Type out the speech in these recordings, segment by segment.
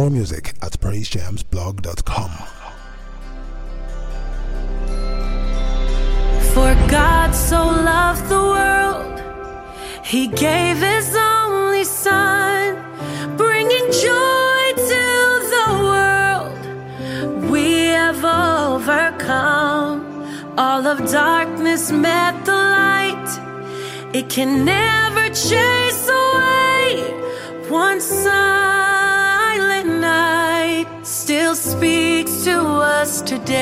More music at praisejamsblog.com. For God so loved the world, He gave His only Son, bringing joy to the world. We have overcome. All of darkness met the light. It can never chase away one silent night. Still speaks to us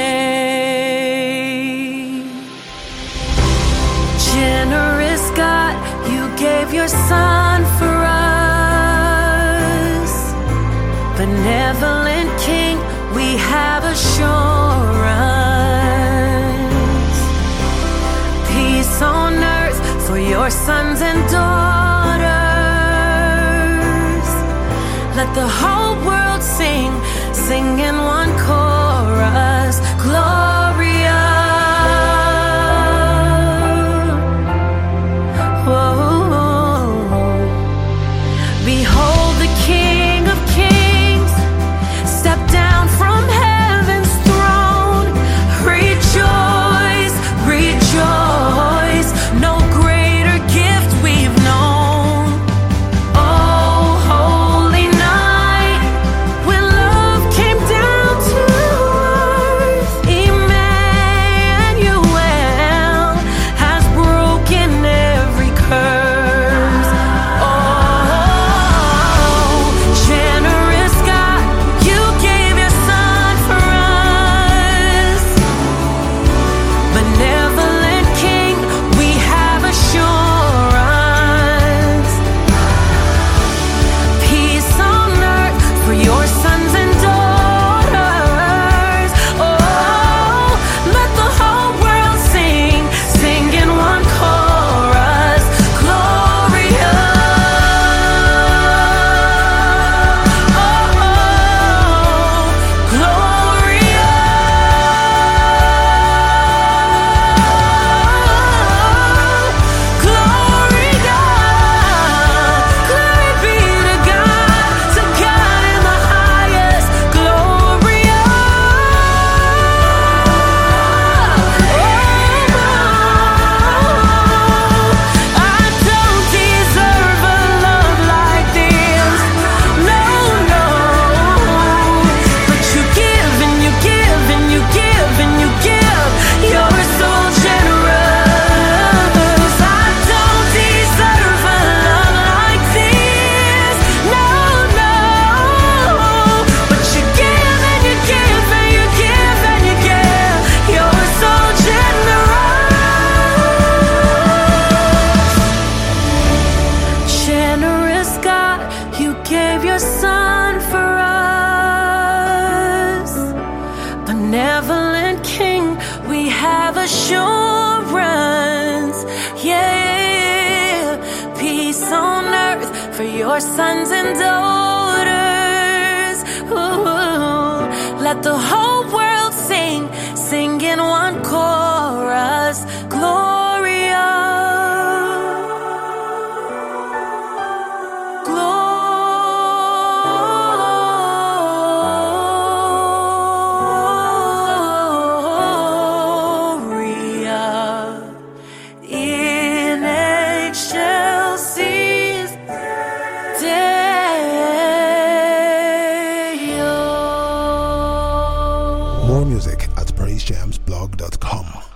today. Generous God, you gave your Son for us. Benevolent King, we have assurance. Peace on earth for your sons and daughters. Let the whole world sing, sing in one chorus. Gloria. Behold the King of Kings, step down from heaven's throne. Rejoice, rejoice, no greater gift we've known. Oh, holy night, when love came down to earth. Emmanuel has broken every curse. You gave your Son for us. Benevolent King, we have assurance. Yeah, peace on earth for your sons and daughters. Ooh, let the whole world sing, sing in one chorus. Gloria. More music at praisejamsblog.com.